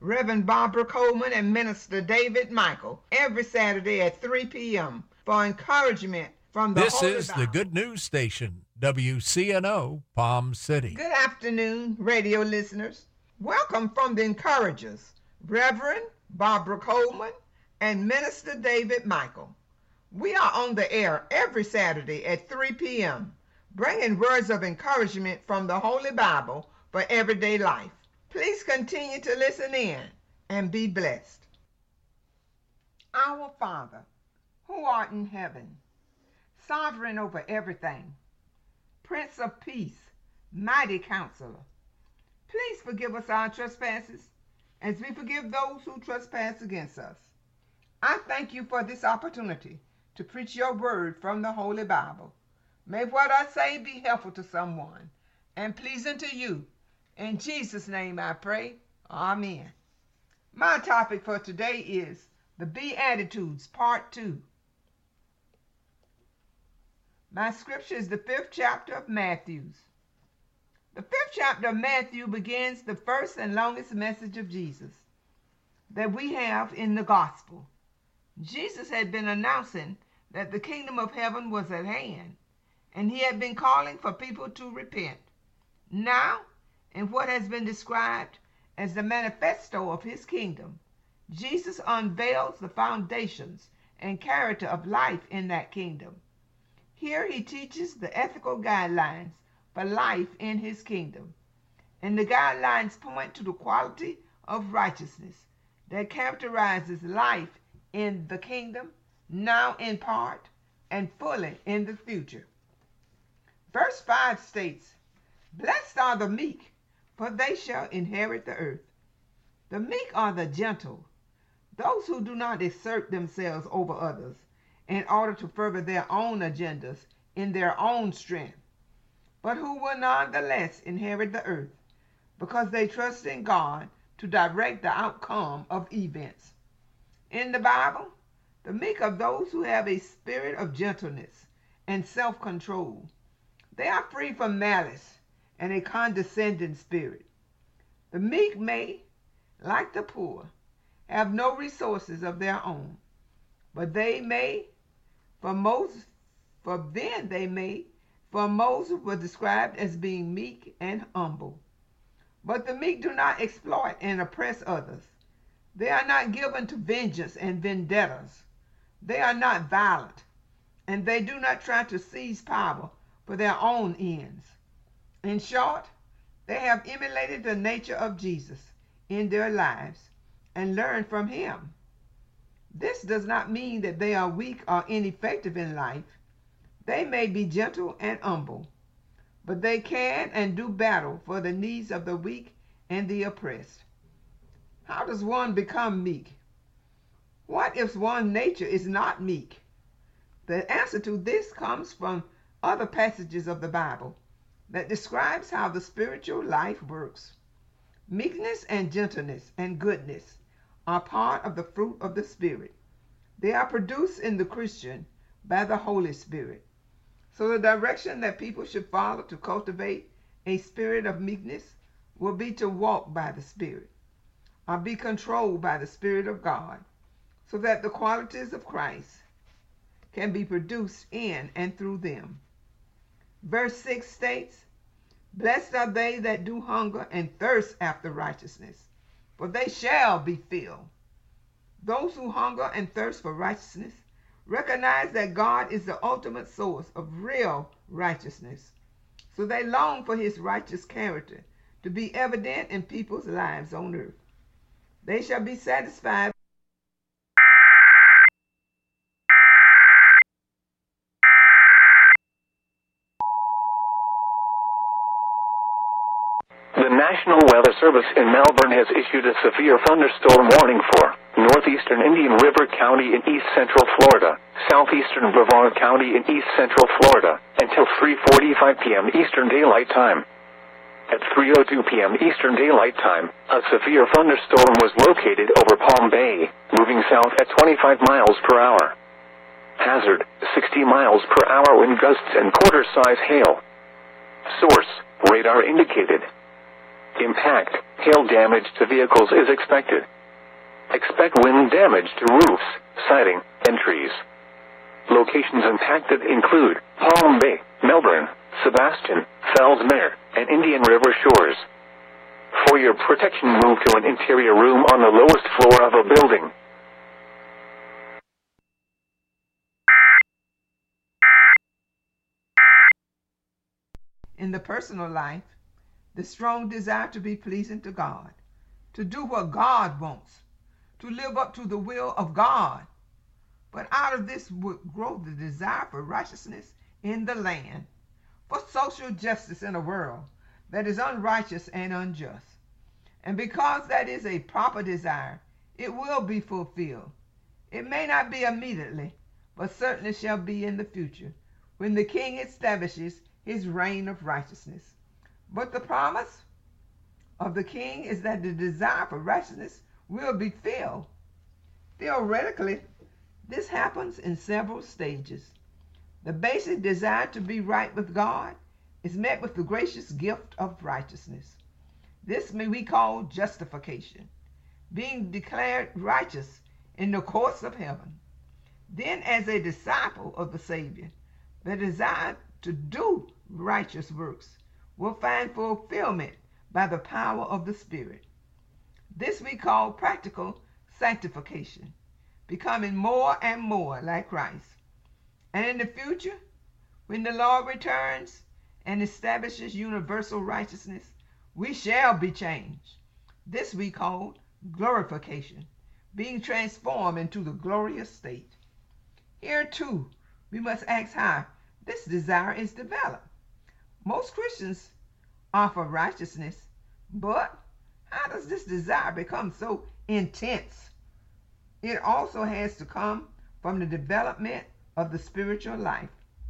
Reverend Barbara Coleman and Minister David Michael every Saturday at 3 p.m. for encouragement from the This Holy is Bible. the Good News Station, WCNO, Palm City. Good afternoon, radio listeners. Welcome from the Encouragers, Reverend Barbara Coleman and Minister David Michael. We are on the air every Saturday at 3 p.m., bringing words of encouragement from the Holy Bible for everyday life. Please continue to listen in and be blessed. Our Father, who art in heaven, sovereign over everything, Prince of Peace, mighty Counselor, please forgive us our trespasses as we forgive those who trespass against us. I thank you for this opportunity to preach your word from the Holy Bible. May what I say be helpful to someone and pleasing to you. In Jesus' name I pray. Amen. My topic for today is the Beatitudes, Part 2. My scripture is the 5th chapter of Matthew. The 5th chapter of Matthew begins the first and longest message of Jesus that we have in the gospel. Jesus had been announcing that the kingdom of heaven was at hand, and he had been calling for people to repent. Now, in what has been described as the manifesto of his kingdom, Jesus unveils the foundations and character of life in that kingdom. Here he teaches the ethical guidelines for life in his kingdom, and the guidelines point to the quality of righteousness that characterizes life in the kingdom, now in part and fully in the future. Verse 5 states, "Blessed are the meek, for they shall inherit the earth." The meek are the gentle, those who do not exert themselves over others in order to further their own agendas in their own strength, but who will nonetheless inherit the earth because they trust in God to direct the outcome of events. In the Bible, the meek are those who have a spirit of gentleness and self-control. They are free from malice and a condescending spirit. The meek may, like the poor, have no resources of their own, but they may, for Moses was described as being meek and humble. But the meek do not exploit and oppress others. They are not given to vengeance and vendettas. They are not violent, and they do not try to seize power for their own ends. In short, they have emulated the nature of Jesus in their lives and learned from him. This does not mean that they are weak or ineffective in life. They may be gentle and humble, but they can and do battle for the needs of the weak and the oppressed. How does one become meek? What if one's nature is not meek? The answer to this comes from other passages of the Bible that describes how the spiritual life works. Meekness and gentleness and goodness are part of the fruit of the Spirit. They are produced in the Christian by the Holy Spirit. So the direction that people should follow to cultivate a spirit of meekness will be to walk by the Spirit, or be controlled by the Spirit of God, so that the qualities of Christ can be produced in and through them. Verse 6 states, "Blessed are they that do hunger and thirst after righteousness, for they shall be filled." Those who hunger and thirst for righteousness recognize that God is the ultimate source of real righteousness, so they long for his righteous character to be evident in people's lives on earth. They shall be satisfied. The National Weather Service in Melbourne has issued a severe thunderstorm warning for northeastern Indian River County in east central Florida, southeastern Brevard County in east central Florida, until 3:45 p.m. Eastern Daylight Time. At 3:02 p.m. Eastern Daylight Time, a severe thunderstorm was located over Palm Bay, moving south at 25 miles per hour. Hazard, 60 miles per hour wind gusts and quarter-size hail. Source, radar indicated. impact, hail damage to vehicles is expected. Expect wind damage to roofs, siding, and trees. Locations impacted include Palm Bay, Melbourne, Sebastian, Fellsmere, and Indian River shores. For your protection, move to an interior room on the lowest floor of a building. In the personal life, the strong desire to be pleasing to God, to do what God wants, to live up to the will of God. But out of this would grow the desire for righteousness in the land, for social justice in a world that is unrighteous and unjust. And because that is a proper desire, it will be fulfilled. It may not be immediately, but certainly shall be in the future, when the King establishes his reign of righteousness. But the promise of the King is that the desire for righteousness will be filled. Theoretically, this happens in several stages. The basic desire to be right with God is met with the gracious gift of righteousness. This may we call justification, being declared righteous in the courts of heaven. Then, as a disciple of the Savior, the desire to do righteous works will find fulfillment by the power of the Spirit. This we call practical sanctification, becoming more and more like Christ. And in the future, when the Lord returns and establishes universal righteousness, we shall be changed. This we call glorification, being transformed into the glorious state. Here too, we must ask how this desire is developed. Most Christians offer righteousness, but how does this desire become so intense? It also has to come from the development of the spiritual life.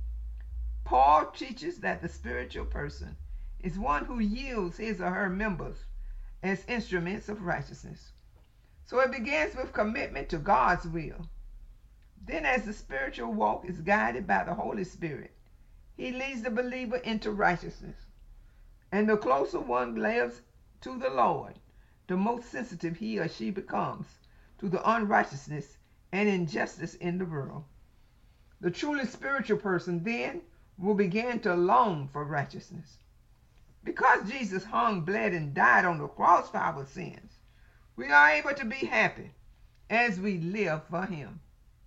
Paul teaches that the spiritual person is one who yields his or her members as instruments of righteousness. So it begins with commitment to God's will. Then, as the spiritual walk is guided by the Holy Spirit, he leads the believer into righteousness. And the closer one lives to the Lord, the more sensitive he or she becomes to the unrighteousness and injustice in the world. The truly spiritual person then will begin to long for righteousness. Because Jesus hung, bled, and died on the cross for our sins, we are able to be happy as we live for him.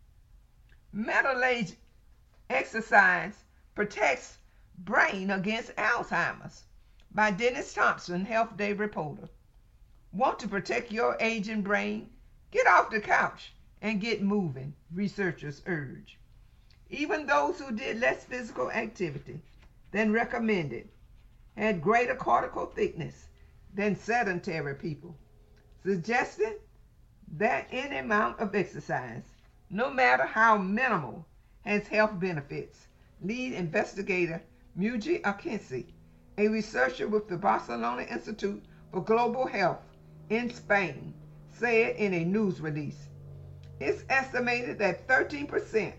Middle-age exercise protects brain against Alzheimer's by Dennis Thompson, Health Day reporter. Want to protect your aging brain? Get off the couch and get moving, researchers urge. Even those who did less physical activity than recommended had greater cortical thickness than sedentary people, suggesting that any amount of exercise, no matter how minimal, has health benefits. Lead investigator Muji Akinci, a researcher with the Barcelona Institute for Global Health in Spain, said in a news release. It's estimated that 13%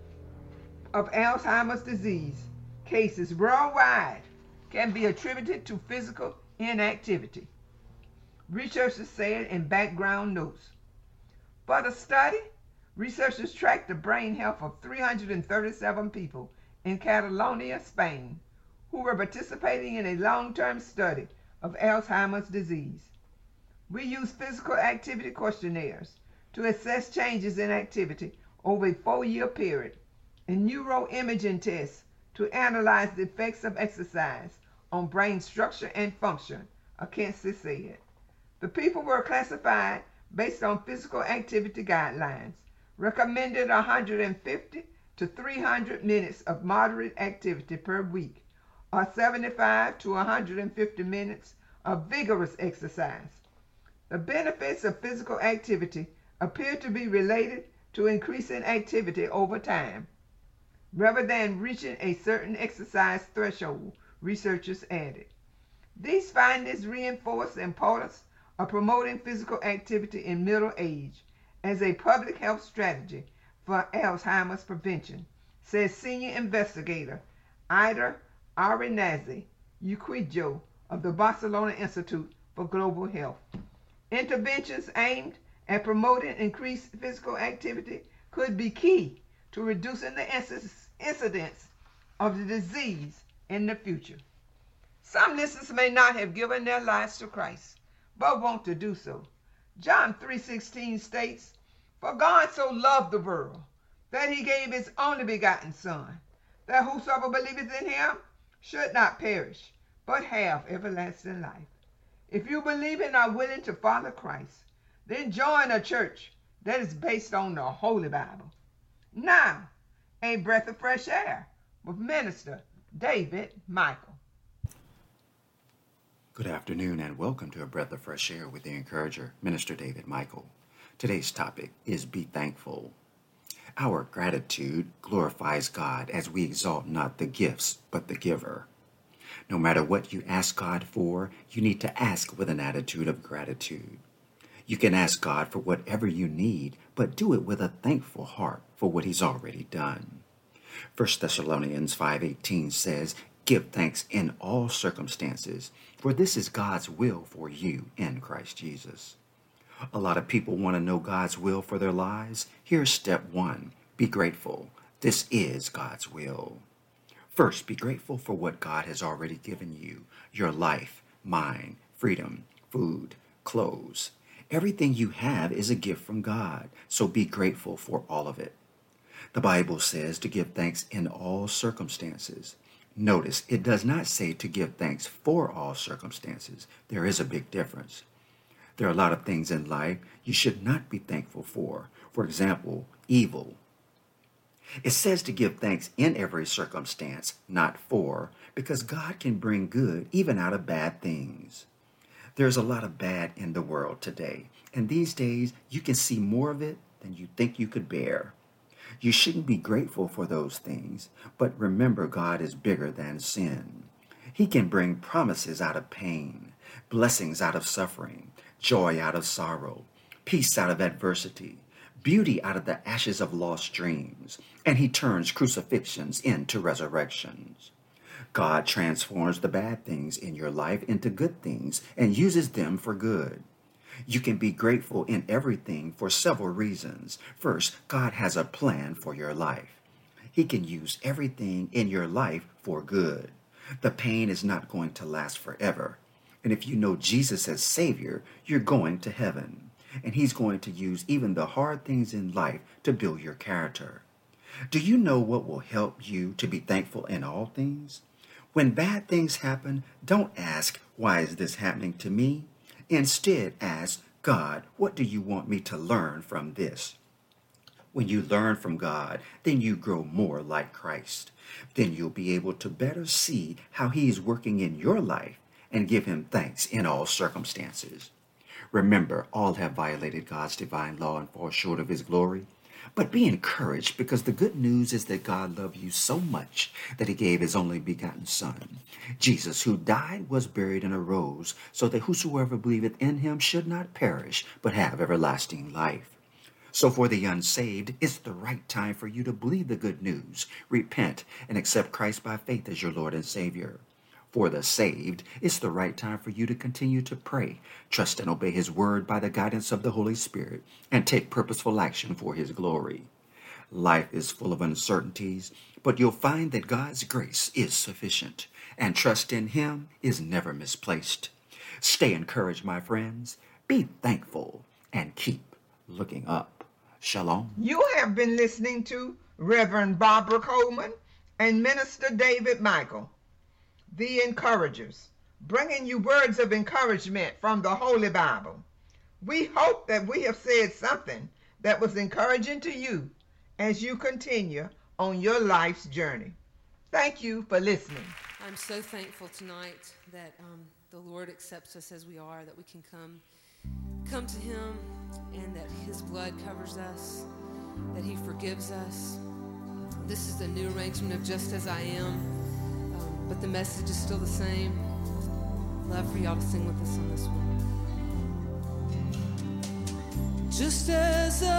of Alzheimer's disease cases worldwide can be attributed to physical inactivity, researchers said in background notes. For the study, researchers tracked the brain health of 337 people in Catalonia, Spain, who were participating in a long-term study of Alzheimer's disease. We used physical activity questionnaires to assess changes in activity over a 4-year period, and neuroimaging tests to analyze the effects of exercise on brain structure and function, Akinci said. The people were classified based on physical activity guidelines, recommended 150 to 300 minutes of moderate activity per week, or 75 to 150 minutes of vigorous exercise. The benefits of physical activity appear to be related to increasing activity over time, rather than reaching a certain exercise threshold, researchers added. These findings reinforce the importance of promoting physical activity in middle age as a public health strategy for Alzheimer's prevention, says senior investigator Ida Arenazi Uquijo of the Barcelona Institute for global health. Interventions aimed at promoting increased physical activity could be key to reducing the incidence of the disease in the future. Some listeners may not have given their lives to Christ, but want to do so. John 3:16 states, "For God so loved the world, that he gave his only begotten Son, that whosoever believeth in him should not perish, but have everlasting life." If you believe and are willing to follow Christ, then join a church that is based on the Holy Bible. Now, a breath of fresh air with Minister David Michael. Good afternoon and welcome to A Breath of Fresh Air with the Encourager, Minister David Michael. Today's topic is Be Thankful. Our gratitude glorifies God as we exalt not the gifts, but the giver. No matter what you ask God for, you need to ask with an attitude of gratitude. You can ask God for whatever you need, but do it with a thankful heart for what he's already done. 1 Thessalonians 5:18 says, "Give thanks in all circumstances, for this is God's will for you in Christ Jesus." A lot of people want to know God's will for their lives. Here's step 1. Be grateful. This is God's will. First, be grateful for what God has already given you. Your life, mind, freedom, food, clothes. Everything you have is a gift from God, so be grateful for all of it. The Bible says to give thanks in all circumstances. Notice, it does not say to give thanks for all circumstances. There is a big difference. There are a lot of things in life you should not be thankful for. For example, evil. It says to give thanks in every circumstance, not for, because God can bring good even out of bad things. There's a lot of bad in the world today, and these days you can see more of it than you think you could bear. You shouldn't be grateful for those things, but remember God is bigger than sin. He can bring promises out of pain, blessings out of suffering, joy out of sorrow, peace out of adversity, beauty out of the ashes of lost dreams, and he turns crucifixions into resurrections. God transforms the bad things in your life into good things and uses them for good. You can be grateful in everything for several reasons. First, God has a plan for your life. He can use everything in your life for good. The pain is not going to last forever. And if you know Jesus as Savior, you're going to heaven. And he's going to use even the hard things in life to build your character. Do you know what will help you to be thankful in all things? When bad things happen, don't ask, "Why is this happening to me?" Instead, ask, "God, what do you want me to learn from this?" When you learn from God, then you grow more like Christ. Then you'll be able to better see how he is working in your life and give him thanks in all circumstances. Remember, all have violated God's divine law and fall short of his glory. But be encouraged, because the good news is that God loved you so much that he gave his only begotten Son, Jesus, who died, was buried, and arose, so that whosoever believeth in him should not perish, but have everlasting life. So for the unsaved, it's the right time for you to believe the good news, repent, and accept Christ by faith as your Lord and Savior. For the saved, it's the right time for you to continue to pray, trust and obey his word by the guidance of the Holy Spirit, and take purposeful action for his glory. Life is full of uncertainties, but you'll find that God's grace is sufficient, and trust in him is never misplaced. Stay encouraged, my friends. Be thankful and keep looking up. Shalom. You have been listening to Reverend Barbara Coleman and Minister David Michael, the Encouragers, bringing you words of encouragement from the Holy Bible. We hope that we have said something that was encouraging to you as you continue on your life's journey. Thank you for listening. I'm so thankful tonight that the Lord accepts us as we are, that we can come to him, and that his blood covers us, that he forgives us. This is the new arrangement of Just As I Am. But the message is still the same. Love for y'all to sing with us on this one. Just as